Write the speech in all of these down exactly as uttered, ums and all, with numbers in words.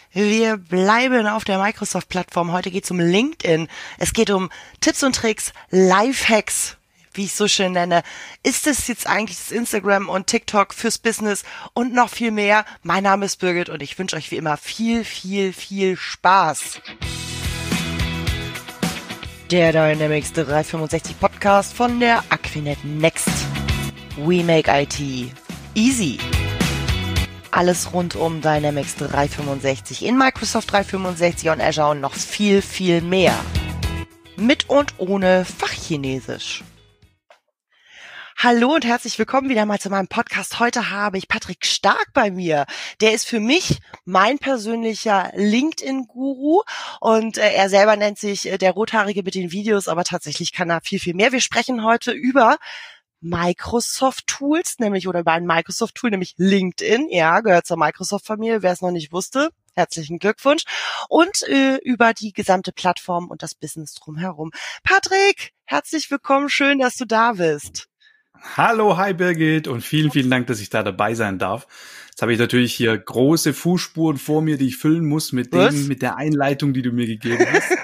Wir bleiben auf der Microsoft-Plattform. Heute geht es um LinkedIn. Es geht um Tipps und Tricks, Lifehacks, wie ich es so schön nenne. Ist es jetzt eigentlich das Instagram und TikTok fürs Business und noch viel mehr? Mein Name ist Birgit und ich wünsche euch wie immer viel, viel, viel Spaß. Der Dynamics dreihundertfünfundsechzig Podcast von der Aquinet Next. We make I T easy. Alles rund um Dynamics dreihundertfünfundsechzig in Microsoft dreihundertfünfundsechzig und Azure und noch viel, viel mehr. Mit und ohne Fachchinesisch. Hallo und herzlich willkommen wieder mal zu meinem Podcast. Heute habe ich Patrick Stark bei mir. Der ist für mich mein persönlicher LinkedIn-Guru und äh, er selber nennt sich äh, der Rothaarige mit den Videos, aber tatsächlich kann er viel, viel mehr. Wir sprechen heute über Microsoft-Tools, nämlich oder über ein Microsoft-Tool, nämlich LinkedIn. Ja, gehört zur Microsoft-Familie, wer es noch nicht wusste. Herzlichen Glückwunsch. Und äh, über die gesamte Plattform und das Business drumherum. Patrick, herzlich willkommen. Schön, dass du da bist. Hallo, hi Birgit und vielen, vielen Dank, dass ich da dabei sein darf. Jetzt habe ich natürlich hier große Fußspuren vor mir, die ich füllen muss mit dem, mit der Einleitung, die du mir gegeben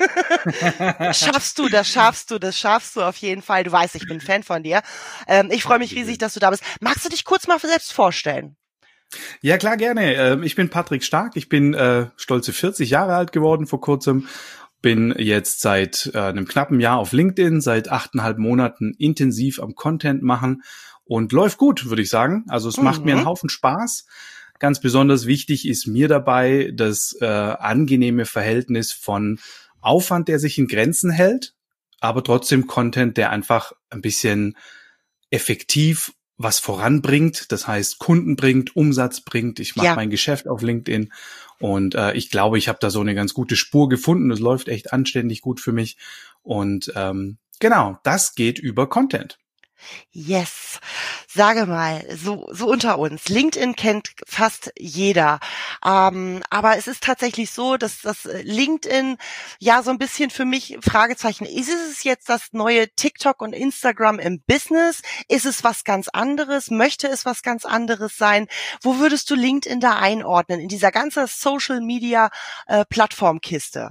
hast. Schaffst du, das schaffst du, das schaffst du auf jeden Fall. Du weißt, ich bin Fan von dir. Ähm, ich freue mich riesig, dass du da bist. Magst du dich kurz mal selbst vorstellen? Ja, klar, gerne. Ich bin Patrick Stark. Ich bin äh, stolze vierzig Jahre alt geworden vor kurzem. Bin jetzt seit äh, einem knappen Jahr auf LinkedIn, seit achteinhalb Monaten intensiv am Content machen und läuft gut, würde ich sagen. Also es mhm. macht mir einen Haufen Spaß. Ganz besonders wichtig ist mir dabei das äh, angenehme Verhältnis von Aufwand, der sich in Grenzen hält, aber trotzdem Content, der einfach ein bisschen effektiv was voranbringt, das heißt Kunden bringt, Umsatz bringt. Ich mache ja. mein Geschäft auf LinkedIn und äh, ich glaube, ich habe da so eine ganz gute Spur gefunden. Es läuft echt anständig gut für mich und ähm, genau, das geht über Content. Yes. Sage mal, so, so unter uns. LinkedIn kennt fast jeder. Ähm, aber es ist tatsächlich so, dass das LinkedIn ja so ein bisschen für mich Fragezeichen, ist es jetzt das neue TikTok und Instagram im Business? Ist es was ganz anderes? Möchte es was ganz anderes sein? Wo würdest du LinkedIn da einordnen in dieser ganzen Social Media äh, Plattformkiste?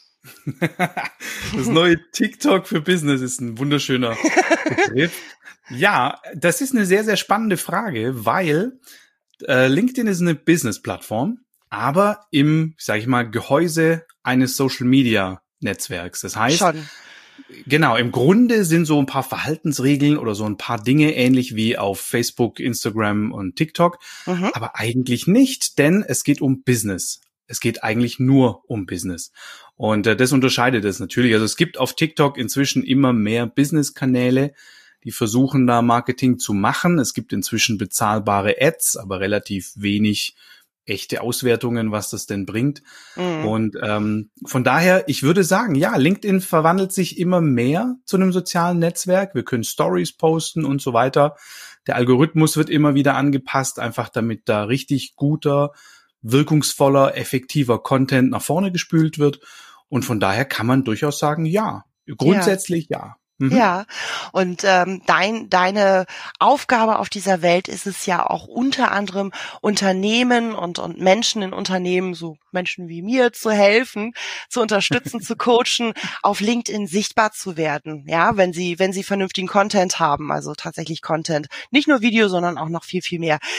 Das neue TikTok für Business ist ein wunderschöner Begriff. Ja, das ist eine sehr, sehr spannende Frage, weil äh, LinkedIn ist eine Business-Plattform, aber im, sag ich mal, Gehäuse eines Social-Media-Netzwerks. Das heißt, Schon. genau, im Grunde sind so ein paar Verhaltensregeln oder so ein paar Dinge ähnlich wie auf Facebook, Instagram und TikTok, mhm. aber eigentlich nicht, denn es geht um Business. Es geht eigentlich nur um Business. Und äh, das unterscheidet es natürlich. Also es gibt auf TikTok inzwischen immer mehr Business-Kanäle, die versuchen da Marketing zu machen. Es gibt inzwischen bezahlbare Ads, aber relativ wenig echte Auswertungen, was das denn bringt. Mhm. Und ähm, von daher, ich würde sagen, ja, LinkedIn verwandelt sich immer mehr zu einem sozialen Netzwerk. Wir können Stories posten und so weiter. Der Algorithmus wird immer wieder angepasst, einfach damit da richtig guter, wirkungsvoller, effektiver Content nach vorne gespült wird. Und von daher kann man durchaus sagen, ja, grundsätzlich ja. ja. Mhm. Ja, und ähm, dein, deine Aufgabe auf dieser Welt ist es ja auch unter anderem Unternehmen und, und Menschen in Unternehmen, so Menschen wie mir, zu helfen, zu unterstützen, zu coachen, auf LinkedIn sichtbar zu werden, ja, wenn sie, wenn sie vernünftigen Content haben, also tatsächlich Content, nicht nur Video, sondern auch noch viel, viel mehr.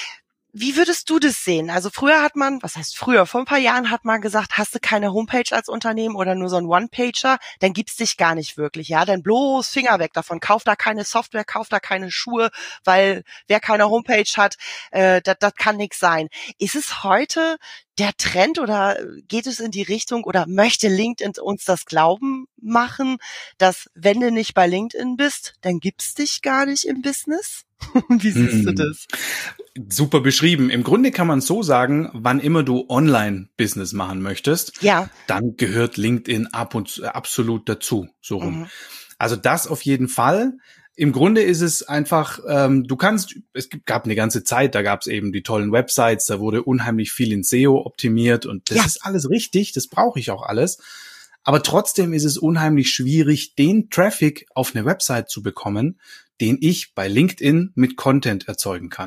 Wie würdest du das sehen? Also früher hat man, was heißt früher, vor ein paar Jahren hat man gesagt, hast du keine Homepage als Unternehmen oder nur so ein One-Pager, dann gibt's dich gar nicht wirklich, ja, dann bloß Finger weg davon, kauf da keine Software, kauf da keine Schuhe, weil wer keine Homepage hat, äh, das, das kann nix sein. Ist es heute der Trend oder geht es in die Richtung oder möchte LinkedIn uns das glauben machen, dass wenn du nicht bei LinkedIn bist, dann gibt's dich gar nicht im Business? Wie siehst hm. du das? Super beschrieben. Im Grunde kann man so sagen, wann immer du Online-Business machen möchtest, ja. dann gehört LinkedIn ab und absolut dazu, so rum. Mhm. Also das auf jeden Fall. Im Grunde ist es einfach, ähm, du kannst, es gab eine ganze Zeit, da gab es eben die tollen Websites, da wurde unheimlich viel in S E O optimiert und das ja. ist alles richtig, das brauche ich auch alles. Aber trotzdem ist es unheimlich schwierig, den Traffic auf eine Website zu bekommen, den ich bei LinkedIn mit Content erzeugen kann.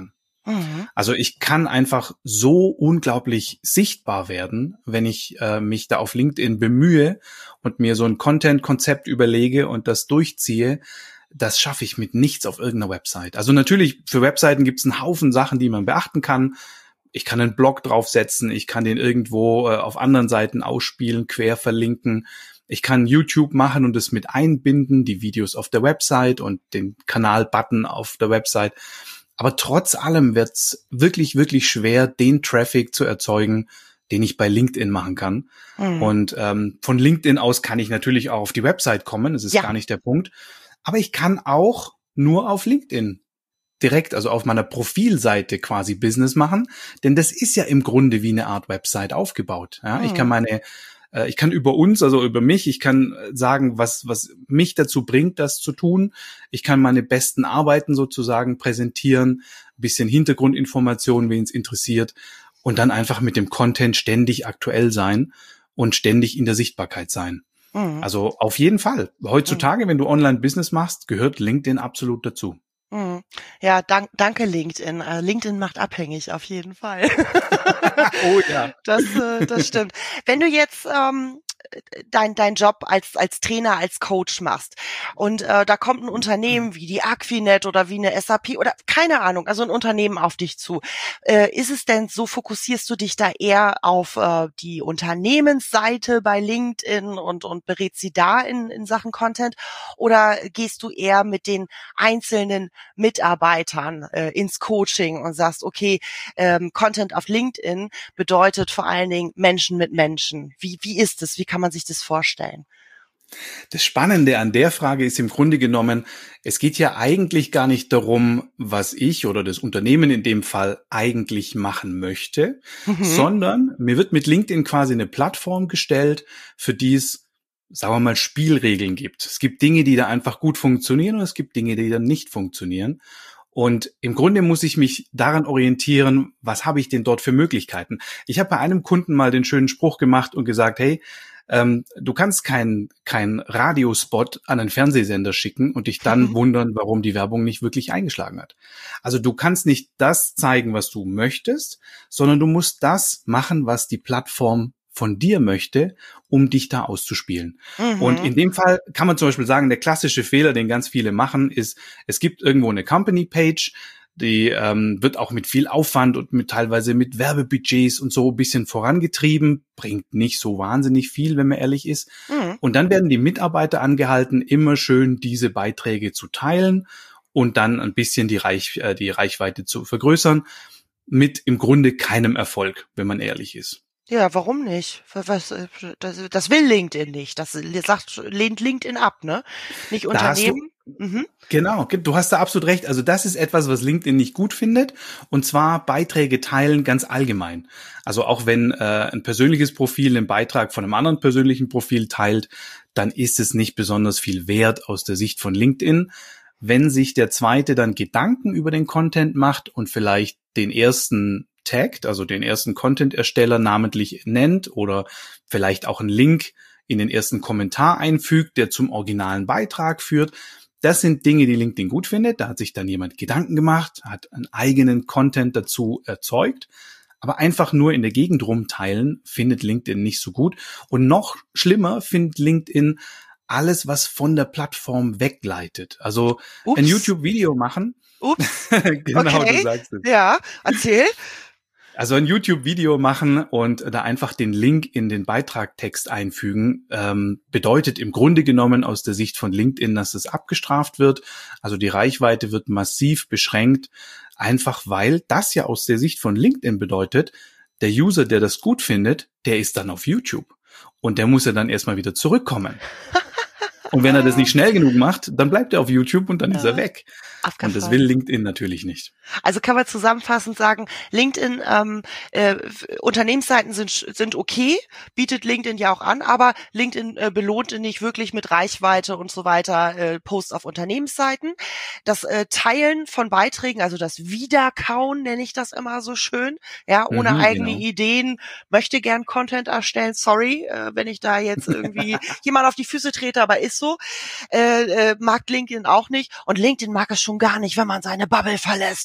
Mhm. Also ich kann einfach so unglaublich sichtbar werden, wenn ich äh, mich da auf LinkedIn bemühe und mir so ein Content-Konzept überlege und das durchziehe. Das schaffe ich mit nichts auf irgendeiner Website. Also natürlich, für Webseiten gibt es einen Haufen Sachen, die man beachten kann. Ich kann einen Blog draufsetzen, ich kann den irgendwo äh, auf anderen Seiten ausspielen, quer verlinken. Ich kann YouTube machen und es mit einbinden, die Videos auf der Website und den Kanal-Button auf der Website. Aber trotz allem wird's wirklich, wirklich schwer, den Traffic zu erzeugen, den ich bei LinkedIn machen kann. Mhm. Und ähm, von LinkedIn aus kann ich natürlich auch auf die Website kommen, das ist ja gar nicht der Punkt. Aber ich kann auch nur auf LinkedIn direkt, also auf meiner Profilseite quasi Business machen, denn das ist ja im Grunde wie eine Art Website aufgebaut. Ja, mhm. Ich kann meine Ich kann über uns, also über mich, ich kann sagen, was was mich dazu bringt, das zu tun. Ich kann meine besten Arbeiten sozusagen präsentieren, ein bisschen Hintergrundinformationen, wen es interessiert, und dann einfach mit dem Content ständig aktuell sein und ständig in der Sichtbarkeit sein. Mhm. Also auf jeden Fall. Heutzutage, mhm. wenn du Online-Business machst, gehört LinkedIn absolut dazu. Ja, dank, danke LinkedIn. Uh, LinkedIn macht abhängig, auf jeden Fall. Oh ja. Das, äh, das stimmt. Wenn du jetzt ähm, dein dein Job als als Trainer, als Coach machst und äh, da kommt ein Unternehmen wie die Aquinet oder wie eine S A P oder keine Ahnung, also ein Unternehmen auf dich zu, äh, ist es denn so, fokussierst du dich da eher auf äh, die Unternehmensseite bei LinkedIn und und berätst sie da in in Sachen Content, oder gehst du eher mit den einzelnen Mitarbeitern äh, ins Coaching und sagst, okay, ähm, Content auf LinkedIn bedeutet vor allen Dingen Menschen mit Menschen. Wie wie ist es? Wie kann man sich das vorstellen? Das Spannende an der Frage ist im Grunde genommen, es geht ja eigentlich gar nicht darum, was ich oder das Unternehmen in dem Fall eigentlich machen möchte, mhm. sondern mir wird mit LinkedIn quasi eine Plattform gestellt, für die es, sagen wir mal, Spielregeln gibt. Es gibt Dinge, die da einfach gut funktionieren, und es gibt Dinge, die da nicht funktionieren. Und im Grunde muss ich mich daran orientieren, was habe ich denn dort für Möglichkeiten? Ich habe bei einem Kunden mal den schönen Spruch gemacht und gesagt, hey, ähm, du kannst keinen kein Radiospot an einen Fernsehsender schicken und dich dann mhm. wundern, warum die Werbung nicht wirklich eingeschlagen hat. Also du kannst nicht das zeigen, was du möchtest, sondern du musst das machen, was die Plattform von dir möchte, um dich da auszuspielen. Mhm. Und in dem Fall kann man zum Beispiel sagen, der klassische Fehler, den ganz viele machen, ist, es gibt irgendwo eine Company-Page, die ähm, wird auch mit viel Aufwand und mit teilweise mit Werbebudgets und so ein bisschen vorangetrieben, bringt nicht so wahnsinnig viel, wenn man ehrlich ist. Mhm. Und dann werden die Mitarbeiter angehalten, immer schön diese Beiträge zu teilen und dann ein bisschen die, Reich, äh, die Reichweite zu vergrößern, mit im Grunde keinem Erfolg, wenn man ehrlich ist. Ja, warum nicht? Was, das, das will LinkedIn nicht. Das sagt, lehnt LinkedIn ab, ne? Nicht Unternehmen. Du, mhm. Genau, du hast da absolut recht. Also das ist etwas, was LinkedIn nicht gut findet. Und zwar Beiträge teilen ganz allgemein. Also auch wenn äh, ein persönliches Profil einen Beitrag von einem anderen persönlichen Profil teilt, dann ist es nicht besonders viel wert aus der Sicht von LinkedIn. Wenn sich der Zweite dann Gedanken über den Content macht und vielleicht den ersten taggt, also den ersten Content-Ersteller namentlich nennt oder vielleicht auch einen Link in den ersten Kommentar einfügt, der zum originalen Beitrag führt. Das sind Dinge, die LinkedIn gut findet. Da hat sich dann jemand Gedanken gemacht, hat einen eigenen Content dazu erzeugt. Aber einfach nur in der Gegend rumteilen findet LinkedIn nicht so gut. Und noch schlimmer findet LinkedIn alles, was von der Plattform wegleitet. Also Ups. ein YouTube-Video machen. Ups. Genau, okay. Du sagst es. Ja, erzähl. Also ein YouTube-Video machen und da einfach den Link in den Beitragtext einfügen, ähm, bedeutet im Grunde genommen aus der Sicht von LinkedIn, dass es abgestraft wird. Also die Reichweite wird massiv beschränkt, einfach weil das ja aus der Sicht von LinkedIn bedeutet, der User, der das gut findet, der ist dann auf YouTube. Und der muss ja dann erstmal wieder zurückkommen. Und wenn er das nicht schnell genug macht, dann bleibt er auf YouTube und dann ja. ist er weg. Und das will LinkedIn natürlich nicht. Also kann man zusammenfassend sagen, LinkedIn, ähm, äh, Unternehmensseiten sind sind okay, bietet LinkedIn ja auch an, aber LinkedIn äh, belohnt nicht wirklich mit Reichweite und so weiter äh, Posts auf Unternehmensseiten. Das äh, Teilen von Beiträgen, also das Wiederkauen, nenne ich das immer so schön, ja, ohne mhm, eigene genau. Ideen, möchte gern Content erstellen, sorry, äh, wenn ich da jetzt irgendwie jemand auf die Füße trete, aber ist so, äh, äh, mag LinkedIn auch nicht, und LinkedIn mag es schon gar nicht, wenn man seine Bubble verlässt.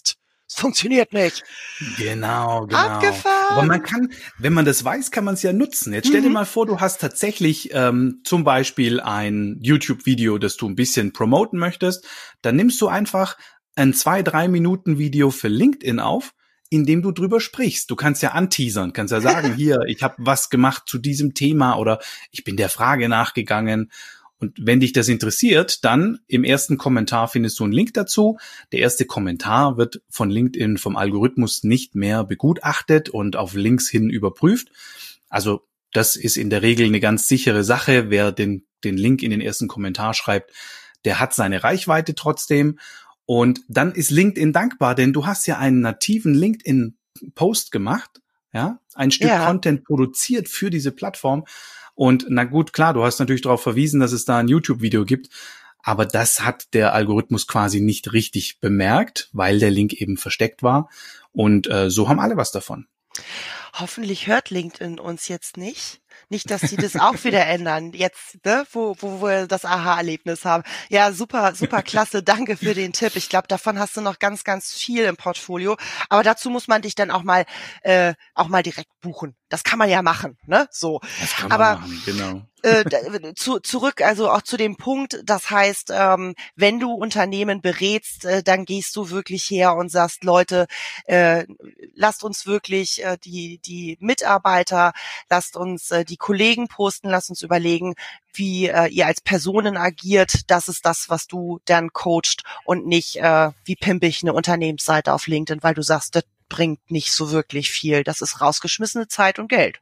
es funktioniert nicht. Genau, genau. Abgefahren. Aber man kann, wenn man das weiß, kann man es ja nutzen. Jetzt stell dir Mhm. mal vor, du hast tatsächlich ähm, zum Beispiel ein YouTube-Video, das du ein bisschen promoten möchtest. Dann nimmst du einfach ein zwei, drei Minuten Video für LinkedIn auf, in dem du drüber sprichst. Du kannst ja anteasern, kannst ja sagen, hier, ich habe was gemacht zu diesem Thema oder ich bin der Frage nachgegangen. Und wenn dich das interessiert, dann im ersten Kommentar findest du einen Link dazu. Der erste Kommentar wird von LinkedIn vom Algorithmus nicht mehr begutachtet und auf Links hin überprüft. Also das ist in der Regel eine ganz sichere Sache. Wer den, den Link in den ersten Kommentar schreibt, der hat seine Reichweite trotzdem. Und dann ist LinkedIn dankbar, denn du hast ja einen nativen LinkedIn-Post gemacht, ja, ein Stück Ja. Content produziert für diese Plattform. Und na gut, klar, du hast natürlich darauf verwiesen, dass es da ein YouTube-Video gibt, aber das hat der Algorithmus quasi nicht richtig bemerkt, weil der Link eben versteckt war. Und äh, so haben alle was davon. Hoffentlich hört LinkedIn uns jetzt nicht. Nicht, dass die das auch wieder ändern, jetzt, ne, wo, wo wir das Aha-Erlebnis haben. Ja, super, super klasse, danke für den Tipp. Ich glaube, davon hast du noch ganz, ganz viel im Portfolio. Aber dazu muss man dich dann auch mal, äh, auch mal direkt buchen. Das kann man ja machen, ne, so. Das kann man Aber machen, genau. Äh, zu, zurück, also auch zu dem Punkt, das heißt, ähm, wenn du Unternehmen berätst, äh, dann gehst du wirklich her und sagst, Leute, äh, lasst uns wirklich äh, die die Mitarbeiter, lasst uns äh, die Kollegen posten, lasst uns überlegen, wie äh, ihr als Personen agiert. Das ist das, was du dann coacht und nicht, äh, wie pimpe ich eine Unternehmensseite auf LinkedIn, weil du sagst, das bringt nicht so wirklich viel. Das ist rausgeschmissene Zeit und Geld.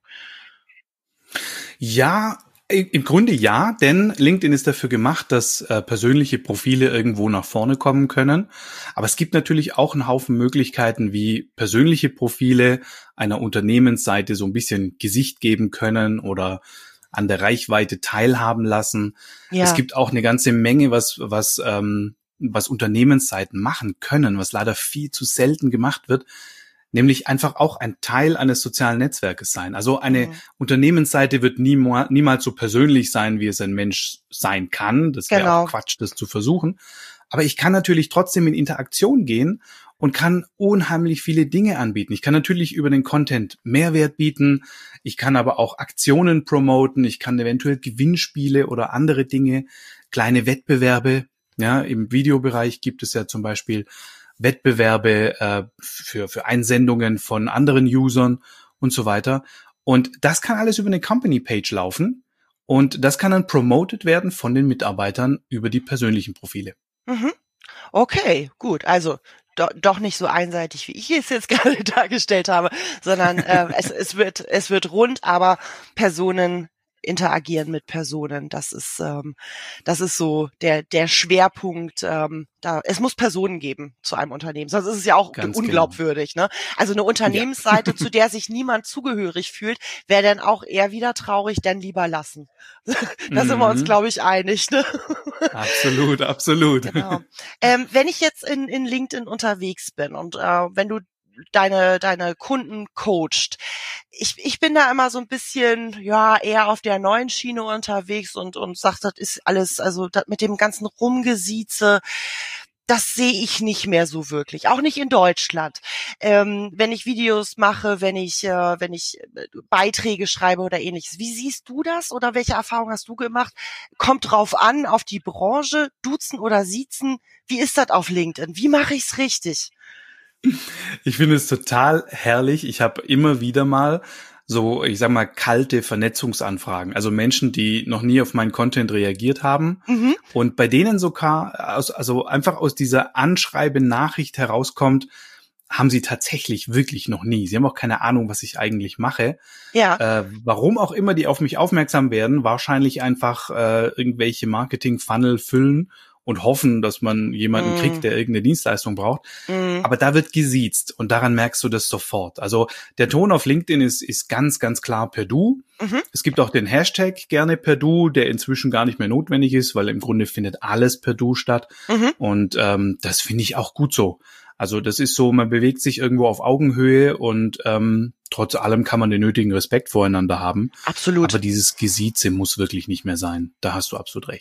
Ja, im Grunde ja, denn LinkedIn ist dafür gemacht, dass äh, persönliche Profile irgendwo nach vorne kommen können. Aber es gibt natürlich auch einen Haufen Möglichkeiten, wie persönliche Profile einer Unternehmensseite so ein bisschen Gesicht geben können oder an der Reichweite teilhaben lassen. Ja. Es gibt auch eine ganze Menge, was was ähm, was Unternehmensseiten machen können, was leider viel zu selten gemacht wird. Nämlich einfach auch ein Teil eines sozialen Netzwerkes sein. Also eine Mhm. Unternehmensseite wird niemals, niemals so persönlich sein, wie es ein Mensch sein kann. Das wäre Genau. auch Quatsch, das zu versuchen. Aber ich kann natürlich trotzdem in Interaktion gehen und kann unheimlich viele Dinge anbieten. Ich kann natürlich über den Content Mehrwert bieten. Ich kann aber auch Aktionen promoten. Ich kann eventuell Gewinnspiele oder andere Dinge, kleine Wettbewerbe. Ja, im Videobereich gibt es ja zum Beispiel Wettbewerbe äh, für für Einsendungen von anderen Usern und so weiter. Und das kann alles über eine Company-Page laufen und das kann dann promoted werden von den Mitarbeitern über die persönlichen Profile. Mhm. Okay, gut. Also do, doch nicht so einseitig, wie ich es jetzt gerade dargestellt habe, sondern äh, es, es wird es wird rund, aber Personen interagieren mit Personen. Das ist ähm, das ist so der der Schwerpunkt. Ähm, da es muss Personen geben zu einem Unternehmen, sonst ist es ja auch Ganz unglaubwürdig. Ne? Also eine Unternehmensseite, zu der sich niemand zugehörig fühlt, wäre dann auch eher wieder traurig, dann lieber lassen. Da sind wir uns, Mhm. glaube ich, einig. Ne? Absolut, absolut. Genau. Ähm, wenn ich jetzt in, in LinkedIn unterwegs bin und äh, wenn du deine deine Kunden coacht, ich ich bin da immer so ein bisschen ja eher auf der neuen Schiene unterwegs und und sag, das ist alles, also das mit dem ganzen Rumgesieze, das sehe ich nicht mehr so wirklich, auch nicht in Deutschland. Ähm, wenn ich Videos mache, wenn ich äh, wenn ich äh, Beiträge schreibe oder ähnliches. Wie siehst du das oder welche Erfahrungen hast du gemacht? Kommt drauf an, auf die Branche, duzen oder siezen. Wie ist das auf LinkedIn? Wie mache ich's richtig? Ich finde es total herrlich. Ich habe immer wieder mal so, ich sag mal, kalte Vernetzungsanfragen. Also Menschen, die noch nie auf meinen Content reagiert haben Mhm. und bei denen sogar, aus, also einfach aus dieser Anschreiben-Nachricht herauskommt, haben sie tatsächlich wirklich noch nie. Sie haben auch keine Ahnung, was ich eigentlich mache. Ja. Äh, warum auch immer die auf mich aufmerksam werden, wahrscheinlich einfach äh, irgendwelche Marketing-Funnel füllen und hoffen, dass man jemanden Mm. kriegt, der irgendeine Dienstleistung braucht. Mm. Aber da wird gesiezt und daran merkst du das sofort. Also der Ton auf LinkedIn ist, ist ganz, ganz klar per Du. Mhm. Es gibt auch den Hashtag gerne per Du, der inzwischen gar nicht mehr notwendig ist, weil im Grunde findet alles per Du statt. Mhm. Und ähm, das finde ich auch gut so. Also das ist so, man bewegt sich irgendwo auf Augenhöhe und ähm, trotz allem kann man den nötigen Respekt voreinander haben. Absolut. Aber dieses Gesieze muss wirklich nicht mehr sein. Da hast du absolut recht.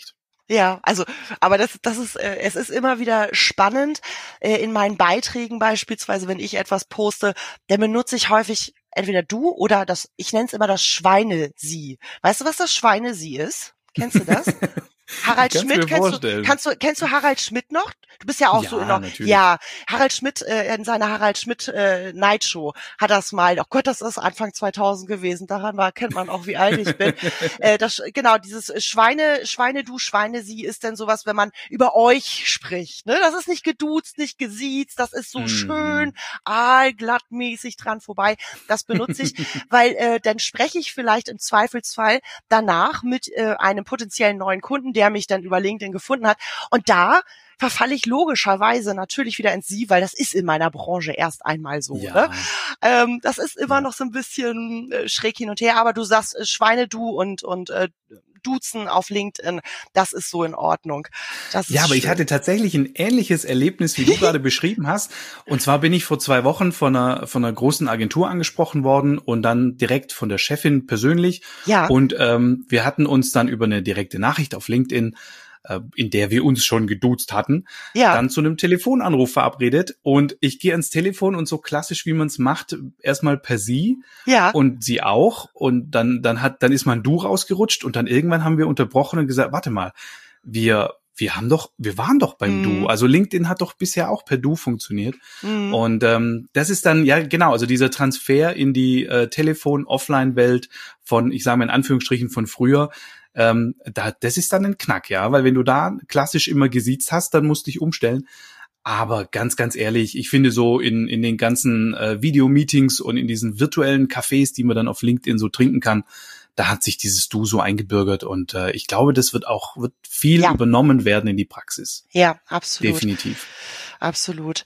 Ja, also, aber das, das ist, äh, es ist immer wieder spannend. Äh, in meinen Beiträgen beispielsweise, wenn ich etwas poste, dann benutze ich häufig entweder du oder das, ich nenne es immer das Schweine-Sie. Weißt du, was das Schweine-Sie ist? Kennst du das? Harald Kannst Schmidt, mir kennst du, vorstellen. kannst du, kennst du Harald Schmidt noch? Du bist ja auch Ja, so in noch, natürlich. ja, Harald Schmidt, äh, in seiner Harald Schmidt, äh, Night Show hat das mal, oh Gott, das ist Anfang zweitausend gewesen, daran war, kennt man auch, wie alt ich bin, äh, das, genau, dieses Schweine, Schweine du, Schweine sie ist denn sowas, wenn man über euch spricht, ne, das ist nicht geduzt, nicht gesiezt, das ist so Mhm. schön, aalglattmäßig dran vorbei, das benutze ich, weil, äh, dann spreche ich vielleicht im Zweifelsfall danach mit, äh, einem potenziellen neuen Kunden, der mich dann über LinkedIn gefunden hat. Und da verfalle ich logischerweise natürlich wieder ins Sie, weil das ist in meiner Branche erst einmal so. Ja. Ne? Ähm, das ist immer Ja. noch so ein bisschen äh, schräg hin und her, aber du sagst äh, Schweine du und und äh, Duzen auf LinkedIn, das ist so in Ordnung. Das Ja, ist aber schön. ich hatte tatsächlich ein ähnliches Erlebnis, wie du gerade beschrieben hast. Und zwar bin ich vor zwei Wochen von einer, von einer großen Agentur angesprochen worden und dann direkt von der Chefin persönlich. Ja. Und ähm, wir hatten uns dann über eine direkte Nachricht auf LinkedIn, äh, in der wir uns schon geduzt hatten, Ja. dann zu einem Telefonanruf verabredet. Und ich gehe ans Telefon und so klassisch, wie man es macht, erstmal per Sie. Ja. Und sie auch. Und dann, dann hat, dann ist mein Du rausgerutscht und dann irgendwann haben wir unterbrochen und gesagt, warte mal, wir, wir haben doch, wir waren doch beim Mhm. Du. Also LinkedIn hat doch bisher auch per Du funktioniert. Mhm. Und ähm, das ist dann, ja genau, also dieser Transfer in die äh, Telefon-Offline-Welt von, ich sage mal in Anführungsstrichen von früher, ähm, da, das ist dann ein Knack, ja, weil wenn du da klassisch immer gesiezt hast, dann musst du dich umstellen. Aber ganz, ganz ehrlich, ich finde so in in den ganzen äh, Videomeetings und in diesen virtuellen Cafés, die man dann auf LinkedIn so trinken kann, da hat sich dieses Du so eingebürgert und äh, ich glaube, das wird auch wird viel Ja. übernommen werden in die Praxis. Ja, absolut. Definitiv. Absolut.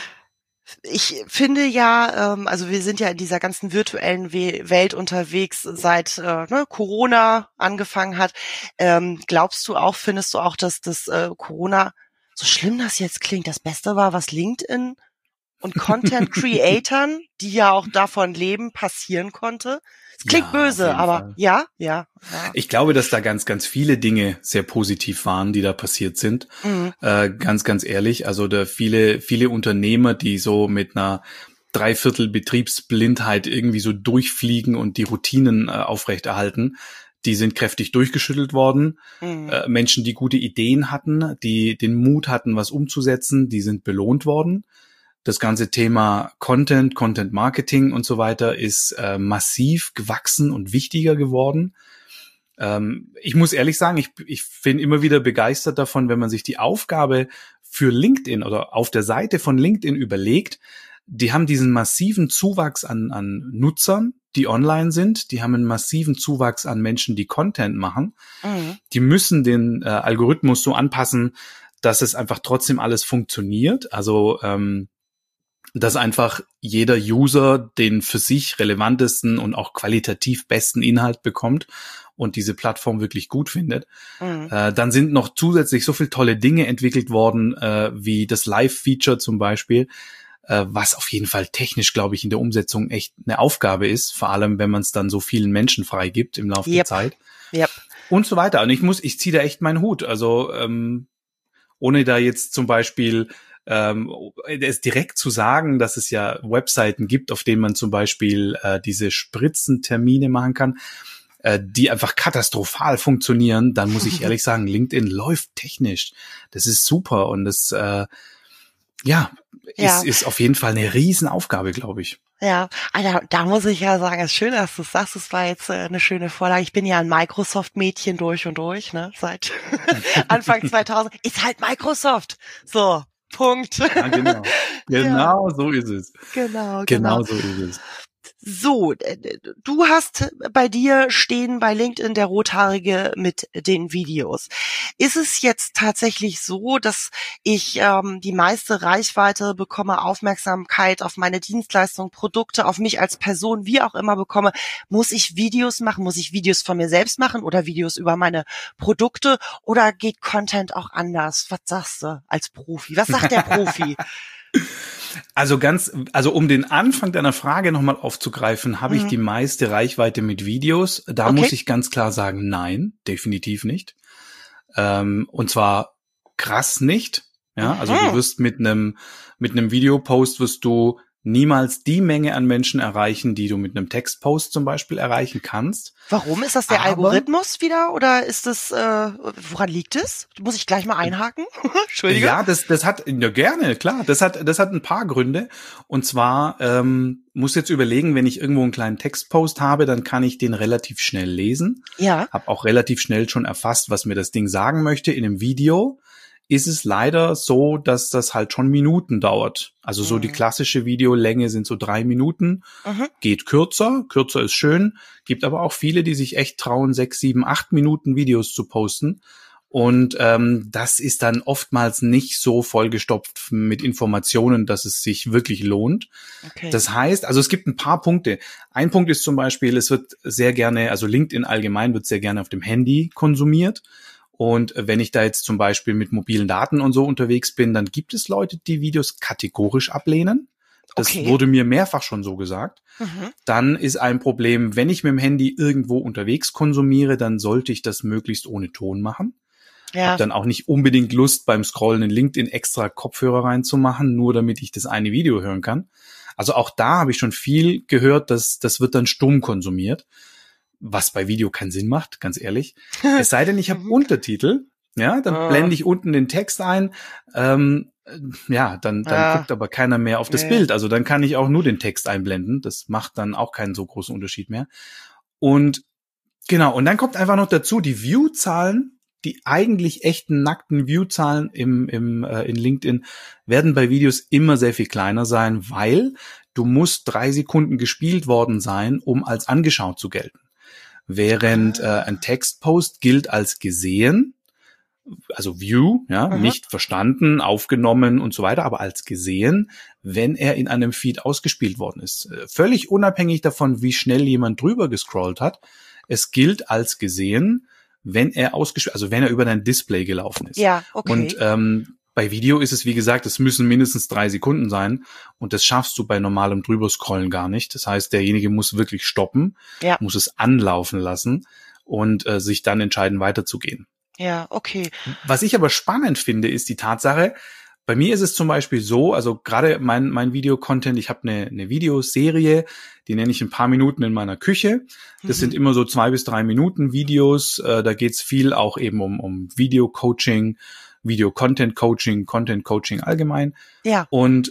Ich finde ja, ähm, also wir sind ja in dieser ganzen virtuellen We- Welt unterwegs, seit äh, ne, Corona angefangen hat. Ähm, glaubst du auch, findest du auch, dass das äh, Corona, so schlimm das jetzt klingt, das Beste war, was LinkedIn und Content-Creatern, die ja auch davon leben, passieren konnte? Es klingt Ja, auf böse, jeden aber Fall. ja, ja, ja. Ich glaube, dass da ganz, ganz viele Dinge sehr positiv waren, die da passiert sind. Mhm. Äh, ganz, ganz ehrlich. Also da viele, viele Unternehmer, die so mit einer Dreiviertel Betriebsblindheit irgendwie so durchfliegen und die Routinen äh, aufrechterhalten, die sind kräftig durchgeschüttelt worden. Mhm. Äh, Menschen, die gute Ideen hatten, die den Mut hatten, was umzusetzen, die sind belohnt worden. Das ganze Thema Content, Content Marketing und so weiter ist äh, massiv gewachsen und wichtiger geworden. Ähm, ich muss ehrlich sagen, ich, ich bin immer wieder begeistert davon, wenn man sich die Aufgabe für LinkedIn oder auf der Seite von LinkedIn überlegt. Die haben diesen massiven Zuwachs an, an Nutzern, die online sind. Die haben einen massiven Zuwachs an Menschen, die Content machen. Mhm. Die müssen den äh, Algorithmus so anpassen, dass es einfach trotzdem alles funktioniert. Also ähm, dass einfach jeder User den für sich relevantesten und auch qualitativ besten Inhalt bekommt und diese Plattform wirklich gut findet. Mhm. Äh, dann sind noch zusätzlich so viele tolle Dinge entwickelt worden, äh, wie das Live-Feature zum Beispiel, äh, was auf jeden Fall technisch, glaube ich, in der Umsetzung echt eine Aufgabe ist, vor allem wenn man es dann so vielen Menschen freigibt im Laufe Yep. der Zeit. Yep. Und so weiter. Und ich muss, ich ziehe da echt meinen Hut. Also ähm, ohne da jetzt zum Beispiel ähm, es direkt zu sagen, dass es ja Webseiten gibt, auf denen man zum Beispiel äh, diese Spritzentermine machen kann, äh, die einfach katastrophal funktionieren, dann muss ich ehrlich sagen, LinkedIn läuft technisch. Das ist super und das äh, ja, Ja. ist, ist auf jeden Fall eine Riesenaufgabe, glaube ich. Ja, Alter, da muss ich ja sagen, es ist schön, dass du es sagst, es war jetzt äh, eine schöne Vorlage. Ich bin ja ein Microsoft-Mädchen durch und durch, ne, seit Anfang zweitausend. Ist halt Microsoft. So, Punkt. Ja, genau. Genau so ist es. Genau, genau. Genau so ist es. So, äh, du hast bei dir stehen bei LinkedIn der Rothaarige mit den Videos. Ist es jetzt tatsächlich so, dass ich ähm, die meiste Reichweite bekomme, Aufmerksamkeit auf meine Dienstleistung, Produkte, auf mich als Person, wie auch immer bekomme? Muss ich Videos machen? Muss ich Videos von mir selbst machen oder Videos über meine Produkte? Oder geht Content auch anders? Was sagst du als Profi? Was sagt der Profi? Also ganz, also um den Anfang deiner Frage nochmal aufzugreifen, habe Mhm. ich die meiste Reichweite mit Videos? Da Okay. muss ich ganz klar sagen, nein, definitiv nicht. Ähm, und zwar krass nicht. Ja, also du wirst mit einem mit einem Videopost wirst du niemals die Menge an Menschen erreichen, die du mit einem Textpost zum Beispiel erreichen kannst. Warum? Ist das der Aber, Algorithmus wieder oder ist das, äh, woran liegt es? Muss ich gleich mal einhaken? Entschuldige. Ja, das, das hat, ja gerne, klar, das hat, das hat ein paar Gründe. Und zwar, ähm, muss jetzt überlegen, wenn ich irgendwo einen kleinen Textpost habe, dann kann ich den relativ schnell lesen. Ja. Hab auch relativ schnell schon erfasst, was mir das Ding sagen möchte. In einem Video ist es leider so, dass das halt schon Minuten dauert. Also so mhm. die klassische Videolänge sind so drei Minuten, mhm. geht kürzer, kürzer ist schön, gibt aber auch viele, die sich echt trauen, sechs, sieben, acht Minuten Videos zu posten. Und ähm, das ist dann oftmals nicht so vollgestopft mit Informationen, dass es sich wirklich lohnt. Okay. Das heißt, also es gibt ein paar Punkte. Ein Punkt ist zum Beispiel, es wird sehr gerne, also LinkedIn allgemein wird sehr gerne auf dem Handy konsumiert. Und wenn ich da jetzt zum Beispiel mit mobilen Daten und so unterwegs bin, dann gibt es Leute, die Videos kategorisch ablehnen. Das okay. wurde mir mehrfach schon so gesagt. Mhm. Dann ist ein Problem, wenn ich mit dem Handy irgendwo unterwegs konsumiere, dann sollte ich das möglichst ohne Ton machen. Ja. Hab dann auch nicht unbedingt Lust, beim Scrollen in LinkedIn extra Kopfhörer reinzumachen, nur damit ich das eine Video hören kann. Also auch da habe ich schon viel gehört, dass das wird dann stumm konsumiert. Was bei Video keinen Sinn macht, ganz ehrlich. Es sei denn, ich habe Untertitel, ja, dann ah. blende ich unten den Text ein, ähm, ja, dann, dann ah. guckt aber keiner mehr auf das nee. Bild. Also dann kann ich auch nur den Text einblenden. Das macht dann auch keinen so großen Unterschied mehr. Und genau, und dann kommt einfach noch dazu, die View-Zahlen, die eigentlich echten nackten View-Zahlen im, im, äh, in LinkedIn werden bei Videos immer sehr viel kleiner sein, weil du musst drei Sekunden gespielt worden sein, um als angeschaut zu gelten. Während äh, ein Textpost gilt als gesehen, also View, ja, mhm. nicht verstanden, aufgenommen und so weiter, aber als gesehen, wenn er in einem Feed ausgespielt worden ist. Völlig unabhängig davon, wie schnell jemand drüber gescrollt hat. Es gilt als gesehen, wenn er ausgespielt, also wenn er über dein Display gelaufen ist. Ja, okay. Und ähm, bei Video ist es, wie gesagt, es müssen mindestens drei Sekunden sein und das schaffst du bei normalem Drüberscrollen gar nicht. Das heißt, derjenige muss wirklich stoppen, ja. muss es anlaufen lassen und äh, sich dann entscheiden, weiterzugehen. Ja, okay. Was ich aber spannend finde, ist die Tatsache, bei mir ist es zum Beispiel so, also gerade mein mein Video-Content, ich habe eine eine Videoserie, die nenne ich ein paar Minuten in meiner Küche. Das mhm. sind immer so zwei bis drei Minuten Videos. Äh, da geht's viel auch eben um um Video-Coaching, Video-Content-Coaching, Content-Coaching allgemein. Ja. Und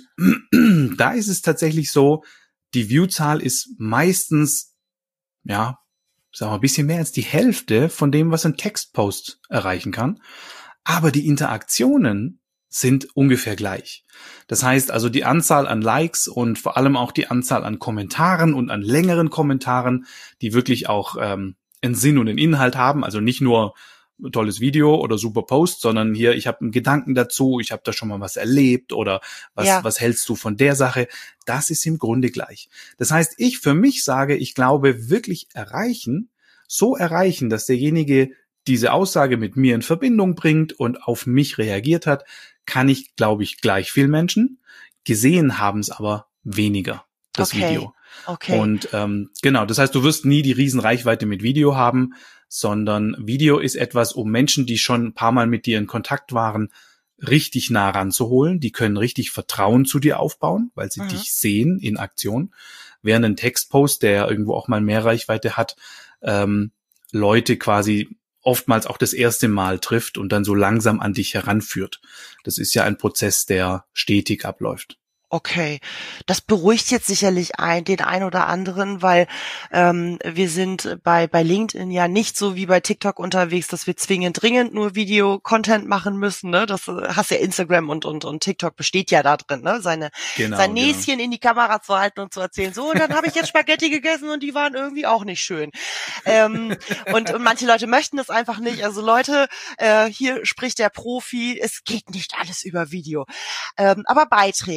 da ist es tatsächlich so, die Viewzahl ist meistens, ja, sagen wir, ein bisschen mehr als die Hälfte von dem, was ein Textpost erreichen kann. Aber die Interaktionen sind ungefähr gleich. Das heißt also, die Anzahl an Likes und vor allem auch die Anzahl an Kommentaren und an längeren Kommentaren, die wirklich auch ähm, einen Sinn und einen Inhalt haben, also nicht nur ein tolles Video oder super Post, sondern hier, ich habe einen Gedanken dazu, ich habe da schon mal was erlebt oder was, ja. was hältst du von der Sache? Das ist im Grunde gleich. Das heißt, ich für mich sage, ich glaube, wirklich erreichen, so erreichen, dass derjenige diese Aussage mit mir in Verbindung bringt und auf mich reagiert hat, kann ich, glaube ich, gleich viel Menschen. Gesehen haben es aber weniger, das okay. Video. Okay. Und ähm, genau, das heißt, du wirst nie die Riesenreichweite mit Video haben, sondern Video ist etwas, um Menschen, die schon ein paar Mal mit dir in Kontakt waren, richtig nah ranzuholen. Die können richtig Vertrauen zu dir aufbauen, weil sie mhm. dich sehen in Aktion. Während ein Textpost, der irgendwo auch mal mehr Reichweite hat, ähm, Leute quasi oftmals auch das erste Mal trifft und dann so langsam an dich heranführt. Das ist ja ein Prozess, der stetig abläuft. Okay, das beruhigt jetzt sicherlich ein, den einen oder anderen, weil ähm, wir sind bei bei LinkedIn ja nicht so wie bei TikTok unterwegs, dass wir zwingend dringend nur Video-Content machen müssen. Ne? Das hast ja Instagram und und und TikTok besteht ja da drin, ne? Seine genau, sein Näschen genau. in die Kamera zu halten und zu erzählen. So, und dann habe ich jetzt Spaghetti gegessen und die waren irgendwie auch nicht schön. ähm, und, und manche Leute möchten das einfach nicht. Also Leute, äh, hier spricht der Profi. Es geht nicht alles über Video, ähm, aber Beiträge, Beiträge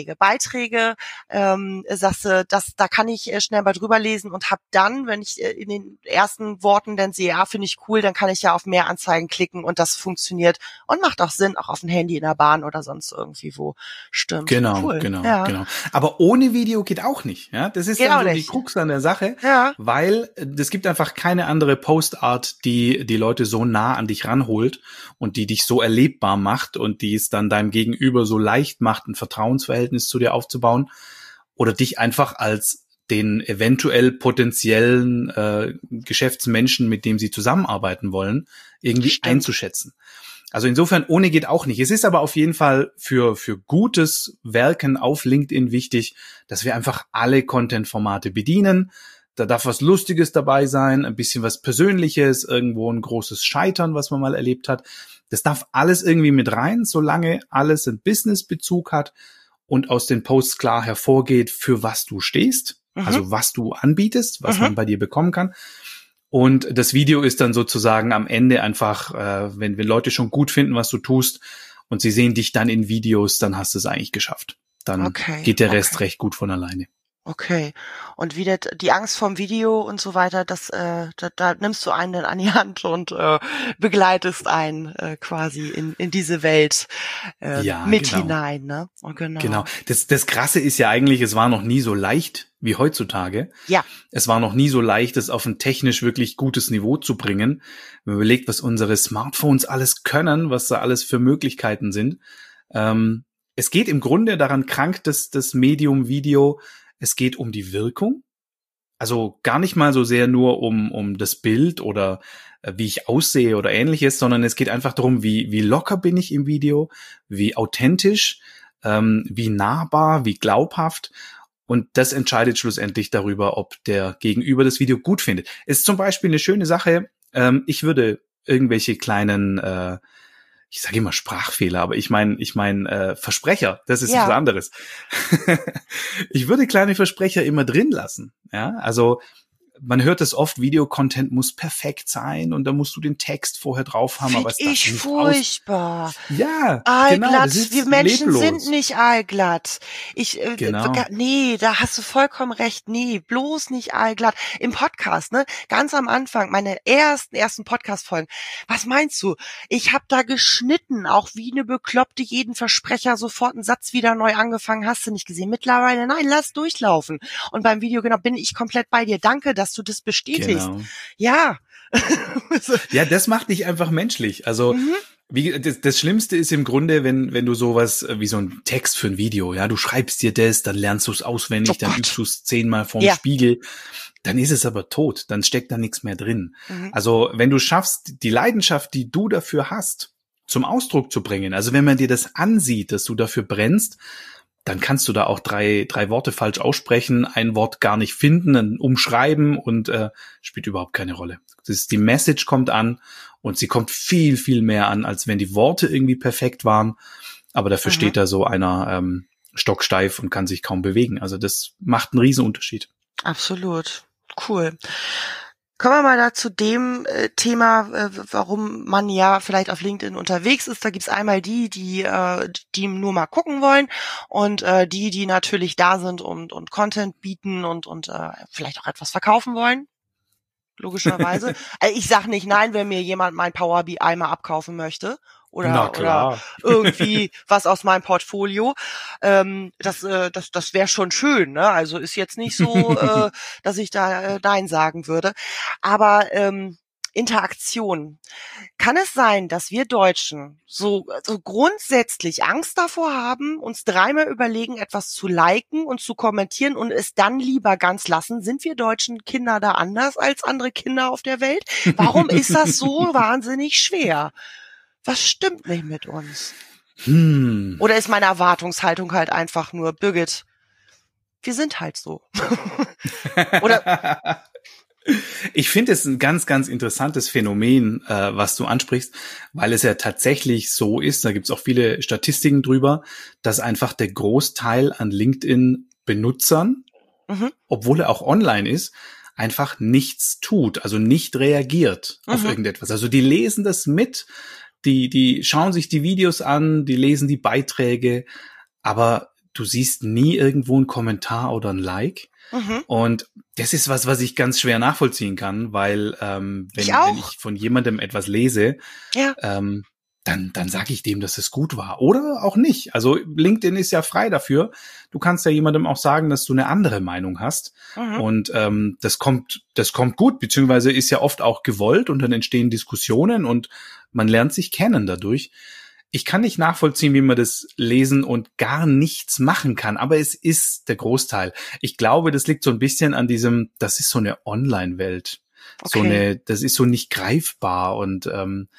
Beiträge, ähm, sagst du, das, da kann ich äh, schnell mal drüber lesen und hab dann, wenn ich äh, in den ersten Worten dann sehe, ja, finde ich cool, dann kann ich ja auf mehr Anzeigen klicken und das funktioniert und macht auch Sinn, auch auf dem Handy in der Bahn oder sonst irgendwie wo. Stimmt. Genau, Cool. genau, Ja. genau. Aber ohne Video geht auch nicht. Ja, das ist Geht dann auch so die nicht. Krux an der Sache, Ja. weil es gibt einfach keine andere Postart, die die Leute so nah an dich ranholt und die dich so erlebbar macht und die es dann deinem Gegenüber so leicht macht, ein Vertrauensverhältnis zu dir aufzubauen oder dich einfach als den eventuell potenziellen äh, Geschäftsmenschen, mit dem sie zusammenarbeiten wollen, irgendwie Stimmt. einzuschätzen. Also insofern, ohne geht auch nicht. Es ist aber auf jeden Fall für für gutes Werken auf LinkedIn wichtig, dass wir einfach alle Content-Formate bedienen. Da darf was Lustiges dabei sein, ein bisschen was Persönliches, irgendwo ein großes Scheitern, was man mal erlebt hat. Das darf alles irgendwie mit rein, solange alles einen Business-Bezug hat und aus den Posts klar hervorgeht, für was du stehst, mhm. also was du anbietest, was mhm. man bei dir bekommen kann. Und das Video ist dann sozusagen am Ende einfach, äh, wenn, wenn Leute schon gut finden, was du tust und sie sehen dich dann in Videos, dann hast du es eigentlich geschafft. Dann okay, geht der Rest okay. recht gut von alleine. Okay. Und wie das, die Angst vorm Video und so weiter, das, äh, da, da nimmst du einen dann an die Hand und äh, begleitest einen äh, quasi in, in diese Welt äh, ja, mit genau. hinein, ne? Oh, genau. Genau. Das, das Krasse ist ja eigentlich, es war noch nie so leicht wie heutzutage. Ja. Es war noch nie so leicht, es auf ein technisch wirklich gutes Niveau zu bringen. Wenn man überlegt, was unsere Smartphones alles können, was da alles für Möglichkeiten sind. Ähm, es geht im Grunde daran krank, dass das Medium Video. Es geht um die Wirkung, also gar nicht mal so sehr nur um um das Bild oder äh, wie ich aussehe oder ähnliches, sondern es geht einfach darum, wie wie locker bin ich im Video, wie authentisch, ähm, wie nahbar, wie glaubhaft. Und das entscheidet schlussendlich darüber, ob der Gegenüber das Video gut findet. Ist zum Beispiel eine schöne Sache, ähm, ich würde irgendwelche kleinen äh, ich sage immer Sprachfehler, aber ich meine, ich meine äh, Versprecher, das ist ja. was anderes. Ich würde kleine Versprecher immer drin lassen. Ja, also man hört es oft, Videocontent muss perfekt sein und da musst du den Text vorher drauf haben, Find aber es darf ich nicht furchtbar. Aus ja, Aalglatt. genau, das ist Wir Menschen leblos. sind nicht aalglatt. Ich, äh, genau. nee, da hast du vollkommen recht. Nee, bloß nicht aalglatt. Im Podcast, ne, ganz am Anfang, meine ersten, ersten Podcast-Folgen. Was meinst du? Ich habe da geschnitten, auch wie eine Bekloppte, jeden Versprecher, sofort einen Satz wieder neu angefangen. Hast du nicht gesehen? Mittlerweile, nein, lass durchlaufen. Und beim Video, genau, bin ich komplett bei dir. Danke, dass du das bestätigst. Genau. Ja. Ja, das macht dich einfach menschlich. Also mhm. wie, das, das Schlimmste ist im Grunde, wenn wenn du sowas wie so ein Text für ein Video, ja, du schreibst dir das, dann lernst du es auswendig, oh dann Gott. übst du es zehnmal vorm ja. Spiegel, dann ist es aber tot, dann steckt da nichts mehr drin. Mhm. Also wenn du schaffst, die Leidenschaft, die du dafür hast, zum Ausdruck zu bringen, also wenn man dir das ansieht, dass du dafür brennst, dann kannst du da auch drei drei Worte falsch aussprechen, ein Wort gar nicht finden, dann umschreiben und äh, spielt überhaupt keine Rolle. Das ist, die Message kommt an und sie kommt viel, viel mehr an, als wenn die Worte irgendwie perfekt waren. Aber dafür mhm. steht da so einer ähm, stocksteif und kann sich kaum bewegen. Also das macht einen riesen Unterschied. Absolut. Cool. Kommen wir mal da zu dem äh, Thema, äh, warum man ja vielleicht auf LinkedIn unterwegs ist. Da gibt's einmal die, die äh, die nur mal gucken wollen und äh, die, die natürlich da sind und und Content bieten und und äh, vielleicht auch etwas verkaufen wollen. Logischerweise. Also ich sag nicht nein, wenn mir jemand mein Power B I mal abkaufen möchte. Oder, oder irgendwie was aus meinem Portfolio. Ähm, das äh, das, das wäre schon schön, ne? Also ist jetzt nicht so, äh, dass ich da äh, Nein sagen würde. Aber ähm, Interaktion. Kann es sein, dass wir Deutschen so, so grundsätzlich Angst davor haben, uns dreimal überlegen, etwas zu liken und zu kommentieren und es dann lieber ganz lassen? Sind wir deutschen Kinder da anders als andere Kinder auf der Welt? Warum ist das so wahnsinnig schwer? Was stimmt nicht mit uns? Hm. Oder ist meine Erwartungshaltung halt einfach nur, Birgit, wir sind halt so. Oder? Ich finde es ein ganz, ganz interessantes Phänomen, äh, was du ansprichst, weil es ja tatsächlich so ist, da gibt es auch viele Statistiken drüber, dass einfach der Großteil an LinkedIn-Benutzern, mhm. obwohl er auch online ist, einfach nichts tut, also nicht reagiert mhm. auf irgendetwas. Also die lesen das mit, Die, die schauen sich die Videos an, die lesen die Beiträge, aber du siehst nie irgendwo einen Kommentar oder ein Like. Mhm. Und das ist was, was ich ganz schwer nachvollziehen kann, weil ähm, wenn, ich wenn ich von jemandem etwas lese, ja. ähm, dann dann sage ich dem, dass es gut war. Oder auch nicht. Also LinkedIn ist ja frei dafür. Du kannst ja jemandem auch sagen, dass du eine andere Meinung hast. Mhm. Und ähm, das kommt das kommt gut, beziehungsweise ist ja oft auch gewollt und dann entstehen Diskussionen und man lernt sich kennen dadurch. Ich kann nicht nachvollziehen, wie man das lesen und gar nichts machen kann, aber es ist der Großteil. Ich glaube, das liegt so ein bisschen an diesem, das ist so eine Online-Welt. Okay. So eine, das ist so nicht greifbar und ähm,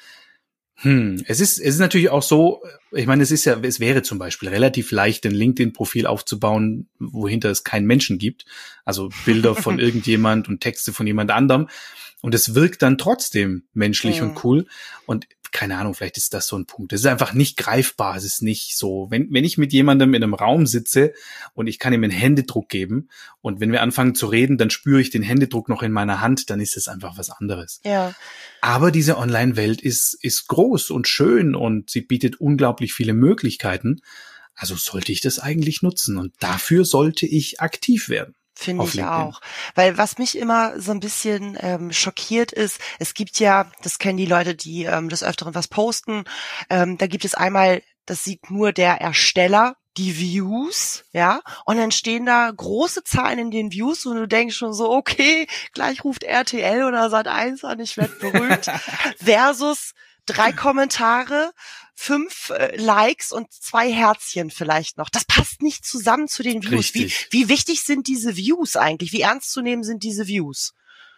hm, es ist, es ist natürlich auch so, ich meine, es ist ja, es wäre zum Beispiel relativ leicht, ein LinkedIn-Profil aufzubauen, wohinter es keinen Menschen gibt. Also Bilder von irgendjemand und Texte von jemand anderem. Und es wirkt dann trotzdem menschlich mhm. und cool. Und keine Ahnung, vielleicht ist das so ein Punkt. Es ist einfach nicht greifbar. Es ist nicht so, wenn, wenn ich mit jemandem in einem Raum sitze und ich kann ihm einen Händedruck geben und wenn wir anfangen zu reden, dann spüre ich den Händedruck noch in meiner Hand, dann ist es einfach was anderes. Ja. Aber diese Online-Welt ist, ist groß und schön und sie bietet unglaublich viele Möglichkeiten. Also sollte ich das eigentlich nutzen und dafür sollte ich aktiv werden. Finde ich auch. Weil was mich immer so ein bisschen ähm, schockiert ist, es gibt ja, das kennen die Leute, die ähm, des Öfteren was posten, ähm, da gibt es einmal, das sieht nur der Ersteller, die Views, ja, und dann stehen da große Zahlen in den Views und du denkst schon so, okay, gleich ruft R T L oder Sat eins an, ich werde berühmt, versus drei Kommentare, fünf äh, Likes und zwei Herzchen vielleicht noch. Das passt nicht zusammen zu den Views. Wie, wie wichtig sind diese Views eigentlich? Wie ernst zu nehmen sind diese Views?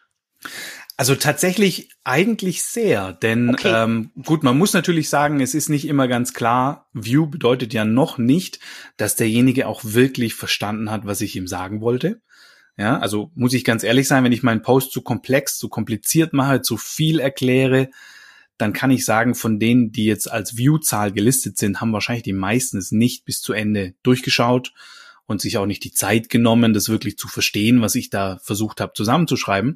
Also tatsächlich eigentlich sehr, denn okay. ähm, gut, man muss natürlich sagen, es ist nicht immer ganz klar, View bedeutet ja noch nicht, dass derjenige auch wirklich verstanden hat, was ich ihm sagen wollte. Ja, also muss ich ganz ehrlich sein, wenn ich meinen Post zu komplex, zu kompliziert mache, zu viel erkläre, dann kann ich sagen, von denen, die jetzt als View-Zahl gelistet sind, haben wahrscheinlich die meisten es nicht bis zu Ende durchgeschaut und sich auch nicht die Zeit genommen, das wirklich zu verstehen, was ich da versucht habe zusammenzuschreiben.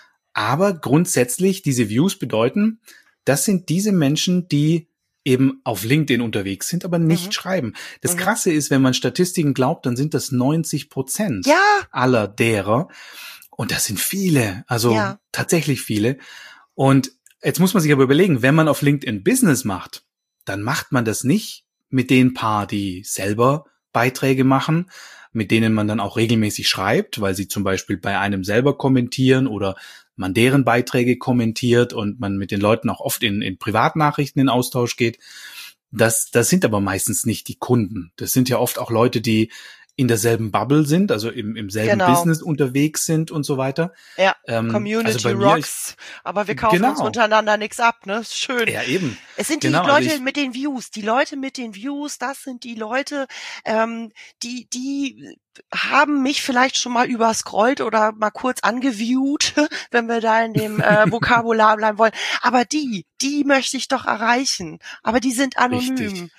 Aber grundsätzlich, diese Views bedeuten, das sind diese Menschen, die eben auf LinkedIn unterwegs sind, aber nicht mhm. schreiben. Das mhm. Krasse ist, wenn man Statistiken glaubt, dann sind das neunzig Prozent ja. aller derer. Und das sind viele, also ja. tatsächlich viele. Und jetzt muss man sich aber überlegen, wenn man auf LinkedIn Business macht, dann macht man das nicht mit den paar, die selber Beiträge machen, mit denen man dann auch regelmäßig schreibt, weil sie zum Beispiel bei einem selber kommentieren oder man deren Beiträge kommentiert und man mit den Leuten auch oft in, in Privatnachrichten in Austausch geht. Das, das sind aber meistens nicht die Kunden. Das sind ja oft auch Leute, die in derselben Bubble sind, also im, im selben genau. Business unterwegs sind und so weiter. Ja, ähm, Community also bei mir, rocks. Aber wir kaufen genau. uns untereinander nichts ab, ne? Ist schön. Ja, eben. Es sind die genau, Leute also ich, mit den Views. Die Leute mit den Views, das sind die Leute, ähm, die, die haben mich vielleicht schon mal überscrollt oder mal kurz angeviewt, wenn wir da in dem äh, Vokabular bleiben wollen. Aber die, die möchte ich doch erreichen. Aber die sind anonym. Richtig.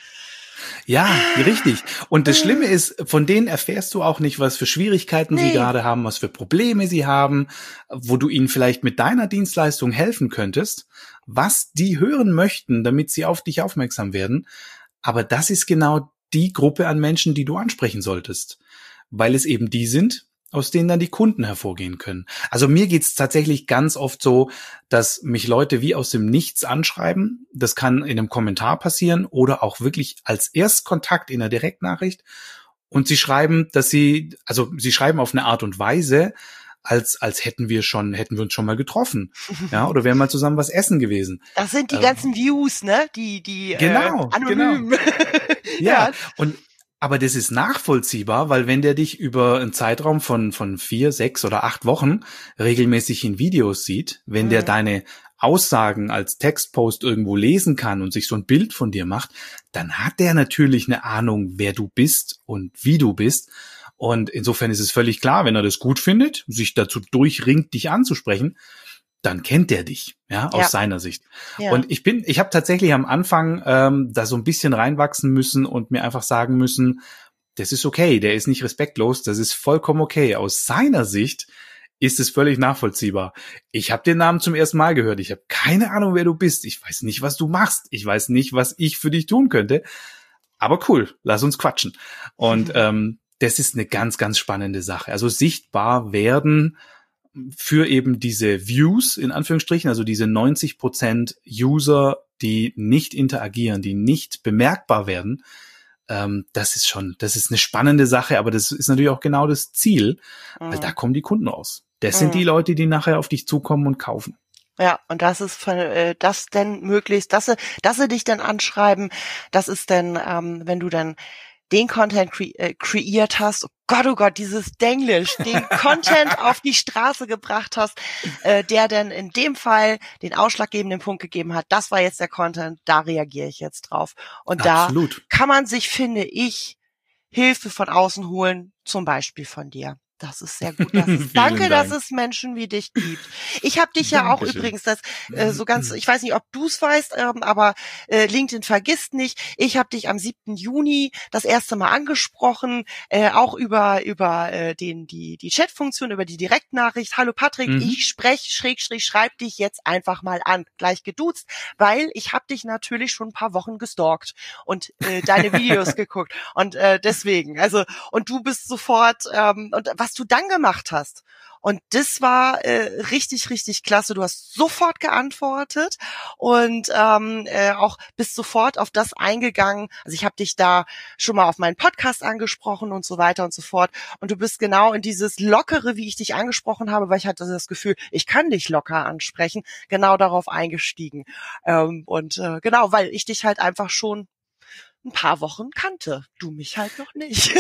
Ja, richtig. Und das Schlimme ist, von denen erfährst du auch nicht, was für Schwierigkeiten nee. sie gerade haben, was für Probleme sie haben, wo du ihnen vielleicht mit deiner Dienstleistung helfen könntest, was die hören möchten, damit sie auf dich aufmerksam werden. Aber das ist genau die Gruppe an Menschen, die du ansprechen solltest, weil es eben die sind, aus denen dann die Kunden hervorgehen können. Also mir geht's tatsächlich ganz oft so, dass mich Leute wie aus dem Nichts anschreiben. Das kann in einem Kommentar passieren oder auch wirklich als Erstkontakt in einer Direktnachricht. Und sie schreiben, dass sie, also sie schreiben auf eine Art und Weise, als als hätten wir schon, hätten wir uns schon mal getroffen, ja, oder wären mal zusammen was essen gewesen. Das sind die ähm, ganzen Views, ne? Die die genau, äh, anonym. Genau. ja, ja, und aber das ist nachvollziehbar, weil wenn der dich über einen Zeitraum von von vier, sechs oder acht Wochen regelmäßig in Videos sieht, wenn mhm. der deine Aussagen als Textpost irgendwo lesen kann und sich so ein Bild von dir macht, dann hat der natürlich eine Ahnung, wer du bist und wie du bist. Und insofern ist es völlig klar, wenn er das gut findet, sich dazu durchringt, dich anzusprechen, dann kennt der dich, ja, aus ja. seiner Sicht. Ja. Und ich bin, ich habe tatsächlich am Anfang ähm, da so ein bisschen reinwachsen müssen und mir einfach sagen müssen, das ist okay, der ist nicht respektlos, das ist vollkommen okay. Aus seiner Sicht ist es völlig nachvollziehbar. Ich habe den Namen zum ersten Mal gehört, ich habe keine Ahnung, wer du bist, ich weiß nicht, was du machst, ich weiß nicht, was ich für dich tun könnte. aber cool, lass uns quatschen. Und ähm, das ist eine ganz, ganz spannende Sache. Also sichtbar werden für eben diese Views, in Anführungsstrichen, also diese neunzig Prozent User, die nicht interagieren, die nicht bemerkbar werden, ähm, das ist schon, das ist eine spannende Sache, aber das ist natürlich auch genau das Ziel, mhm. weil da kommen die Kunden raus. Das mhm. sind die Leute, die nachher auf dich zukommen und kaufen. Ja, und das ist von, äh, das denn möglichst, dass sie, dass sie dich dann anschreiben, das ist dann, ähm, wenn du dann den Content kre- äh, kreiert hast, oh Gott, oh Gott, dieses Denglisch, den Content auf die Straße gebracht hast, äh, der dann in dem Fall den ausschlaggebenden Punkt gegeben hat, das war jetzt der Content, da reagiere ich jetzt drauf. Und Absolut. Da kann man sich, finde ich, Hilfe von außen holen, zum Beispiel von dir. Das ist sehr gut. Das ist, danke, Dank. Dass es Menschen wie dich gibt. Ich habe dich ja Dankeschön. Auch übrigens, das äh, so ganz, ich weiß nicht, ob du es weißt, ähm, aber äh, LinkedIn vergisst nicht. Ich habe dich am siebten Juni das erste Mal angesprochen, äh, auch über über äh, den die die Chatfunktion, über die Direktnachricht. Hallo Patrick, mhm. ich spreche Schrägstrich schreib dich jetzt einfach mal an, gleich geduzt, weil ich habe dich natürlich schon ein paar Wochen gestalkt und äh, deine Videos geguckt und äh, deswegen, also und du bist sofort ähm, und was du dann gemacht hast. Und das war äh, richtig, richtig klasse. Du hast sofort geantwortet und ähm, äh, auch bist sofort auf das eingegangen. Also ich habe dich da schon mal auf meinen Podcast angesprochen und so weiter und so fort. Und du bist genau in dieses Lockere, wie ich dich angesprochen habe, weil ich hatte das Gefühl, ich kann dich locker ansprechen, genau darauf eingestiegen. Ähm, und äh, genau, weil ich dich halt einfach schon ein paar Wochen kannte, du mich halt noch nicht.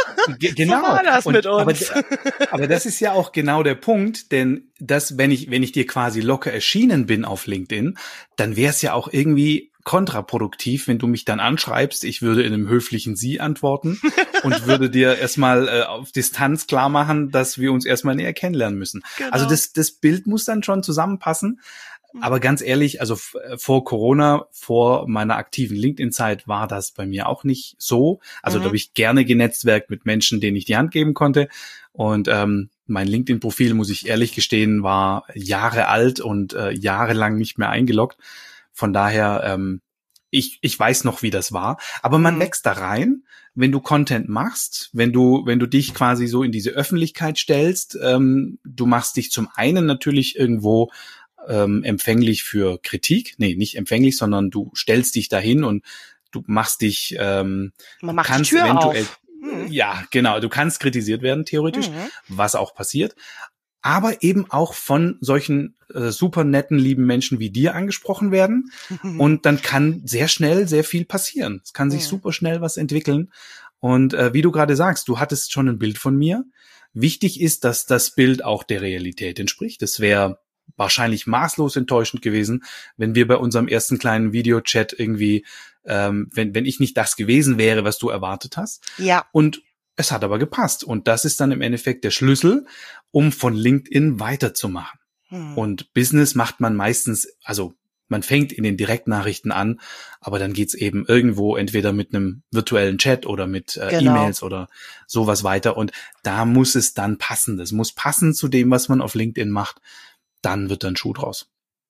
G- genau. So war das und, mit uns. Aber, aber das ist ja auch genau der Punkt, denn das, wenn ich, wenn ich dir quasi locker erschienen bin auf LinkedIn, dann wäre es ja auch irgendwie kontraproduktiv, wenn du mich dann anschreibst, ich würde in einem höflichen Sie antworten und würde dir erstmal äh, auf Distanz klar machen, dass wir uns erstmal näher kennenlernen müssen. Genau. Also das, das Bild muss dann schon zusammenpassen. Aber ganz ehrlich, also f- vor Corona, vor meiner aktiven LinkedIn-Zeit war das bei mir auch nicht so. Also mhm. da habe ich gerne genetzwerkt mit Menschen, denen ich die Hand geben konnte. Und ähm, mein LinkedIn-Profil, muss ich ehrlich gestehen, war Jahre alt und äh, jahrelang nicht mehr eingeloggt. Von daher, ähm, ich ich weiß noch, wie das war. Aber man mhm. wächst da rein, wenn du Content machst, wenn du wenn du dich quasi so in diese Öffentlichkeit stellst. Ähm, du machst dich zum einen natürlich irgendwo Ähm, empfänglich für Kritik. Nee, nicht empfänglich, sondern du stellst dich dahin und du machst dich, ähm, Man macht kannst die Tür eventuell, auf. Mhm. ja, genau, du kannst kritisiert werden, theoretisch, mhm. was auch passiert, aber eben auch von solchen äh, super netten, lieben Menschen wie dir angesprochen werden und dann kann sehr schnell sehr viel passieren. Es kann sich mhm. super schnell was entwickeln und äh, wie du gerade sagst, du hattest schon ein Bild von mir. Wichtig ist, dass das Bild auch der Realität entspricht. Das wäre wahrscheinlich maßlos enttäuschend gewesen, wenn wir bei unserem ersten kleinen Videochat irgendwie, ähm, wenn wenn ich nicht das gewesen wäre, was du erwartet hast. Ja. Und es hat aber gepasst. Und das ist dann im Endeffekt der Schlüssel, um von LinkedIn weiterzumachen. Hm. Und Business macht man meistens, also man fängt in den Direktnachrichten an, aber dann geht's eben irgendwo entweder mit einem virtuellen Chat oder mit äh, genau. E-Mails oder sowas weiter. Und da muss es dann passen. Das muss passen zu dem, was man auf LinkedIn macht. Dann wird dann Schuh draus.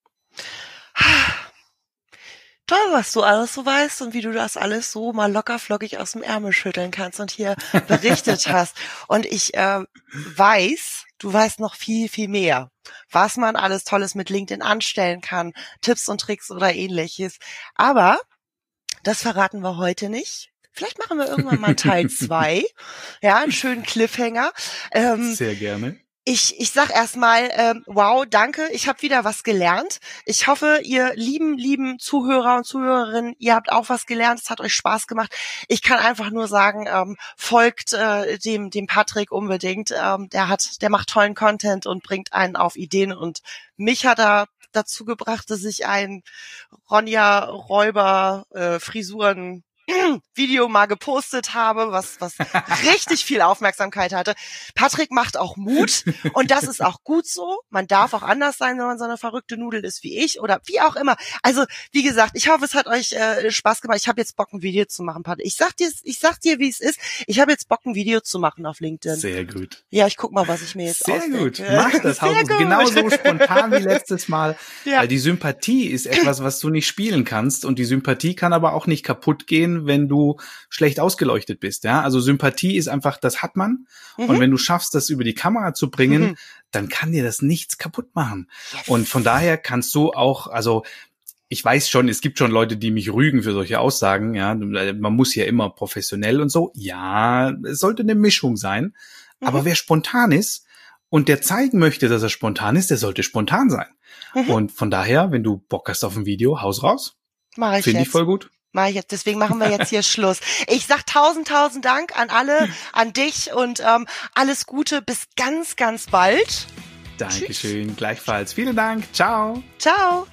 Toll, was du alles so weißt und wie du das alles so mal locker flockig aus dem Ärmel schütteln kannst und hier berichtet hast. Und ich äh, weiß, du weißt noch viel, viel mehr, was man alles Tolles mit LinkedIn anstellen kann, Tipps und Tricks oder ähnliches. Aber das verraten wir heute nicht. Vielleicht machen wir irgendwann mal Teil zwei. Ja, einen schönen Cliffhanger. Ähm, Sehr gerne. Ich ich sag erstmal, ähm, wow, danke, ich habe wieder was gelernt. Ich hoffe, ihr lieben, lieben Zuhörer und Zuhörerinnen, ihr habt auch was gelernt, es hat euch Spaß gemacht. Ich kann einfach nur sagen, ähm, folgt äh, dem dem Patrick unbedingt. Ähm, der hat, der macht tollen Content und bringt einen auf Ideen. Und mich hat er dazu gebracht, dass ich ein Ronja Räuber äh, Frisuren Video mal gepostet habe, was was richtig viel Aufmerksamkeit hatte. Patrick macht auch Mut und das ist auch gut so. Man darf auch anders sein, wenn man so eine verrückte Nudel ist wie ich oder wie auch immer. Also wie gesagt, ich hoffe, es hat euch äh, Spaß gemacht. Ich habe jetzt Bock, ein Video zu machen, Patrick. Ich sag dir, ich sag dir, wie es ist. Ich habe jetzt Bock, ein Video zu machen auf LinkedIn. Sehr gut. Ja, ich guck mal, was ich mir jetzt Sehr ausdenke. gut. Mach das genauso spontan wie letztes Mal. Ja. Weil die Sympathie ist etwas, was du nicht spielen kannst und die Sympathie kann aber auch nicht kaputt gehen, passieren, wenn du schlecht ausgeleuchtet bist. Ja, also Sympathie ist einfach, das hat man. Mhm. Und wenn du schaffst, das über die Kamera zu bringen, mhm. dann kann dir das nichts kaputt machen. Yes. Und von daher kannst du auch, also ich weiß schon, es gibt schon Leute, die mich rügen für solche Aussagen. Ja, man muss ja immer professionell und so. Ja, es sollte eine Mischung sein. Mhm. Aber wer spontan ist und der zeigen möchte, dass er spontan ist, der sollte spontan sein. Mhm. Und von daher, wenn du Bock hast auf ein Video, haus raus. Mach ich Finde ich voll gut. Mach ich jetzt. Deswegen machen wir jetzt hier Schluss. Ich sag tausend, tausend Dank an alle, an dich und ähm, alles Gute. Bis ganz, ganz bald. Dankeschön. Tschüss. Gleichfalls. Vielen Dank. Ciao. Ciao.